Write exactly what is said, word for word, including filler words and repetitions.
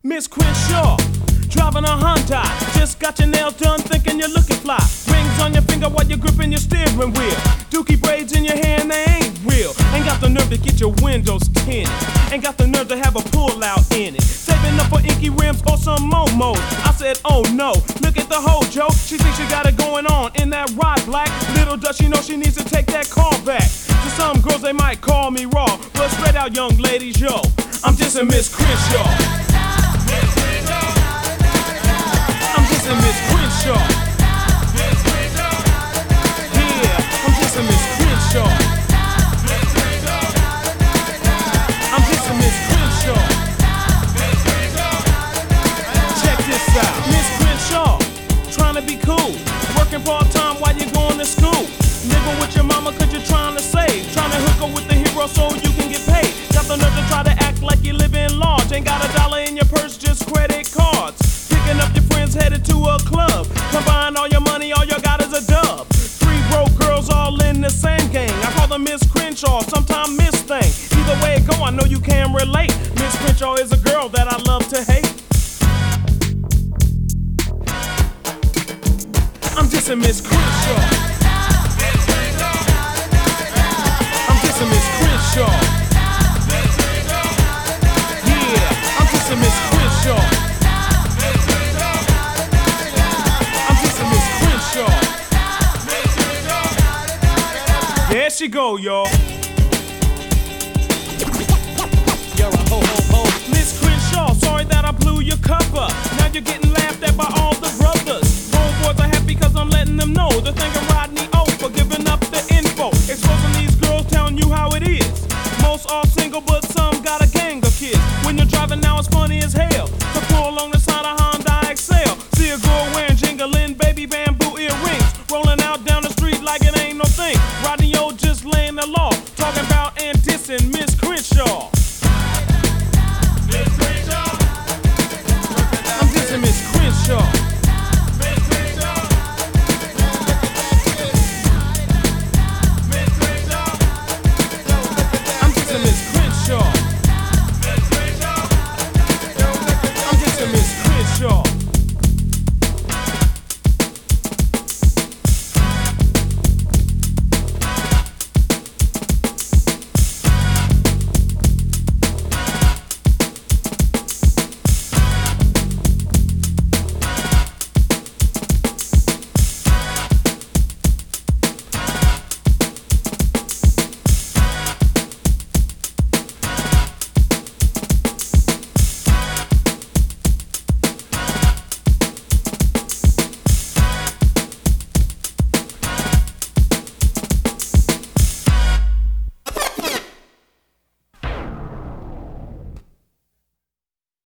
Miss Crenshaw, driving a Honda. Just got your nails done, thinking you're looking fly. Rings on your finger while you're gripping your steering wheel. Dookie braids in your hair and they ain't real. Ain't got the nerve to get your windows tinted. Ain't got the nerve to have a pull out in it. Saving up for inky rims or some momos. I said, oh no, look at the whole joke. She thinks she got it going on in that ride black. Little does she know she needs to take that car back. To some girls they might call me raw, but straight out young ladies, yo, I'm just a Miss Crenshaw. I'm just a Miss Crenshaw. Yeah, I'm just a Miss Crenshaw. I'm just a Miss Crenshaw. Check this out. Miss Crenshaw, trying to be cool. Working part-time while you're going to school. Living with your mama cause you're trying to save. Trying to hook up with the hero so you can get paid. Got the nerve to try to act like you live in large. Ain't got a dollar in your purse, just credit cards. Picking up your friends headed to a club. Combine all your money, all you got is a dub. Three broke girls all in the same gang. I call them Miss Crenshaw, sometime Miss Thing. Either way it go, I know you can relate. Miss Crenshaw is a girl that I love to hate. I'm just a Miss Crenshaw. I'm just a Miss Crenshaw. Yeah, I'm just a Miss Crenshaw. I'm just a Miss Crenshaw. There she go, y'all. You're a ho ho ho. Miss Crenshaw, sorry that I blew your cover. Now you're getting laughed at by all the brothers. Homeboys are happy cause I'm letting them know the thing around.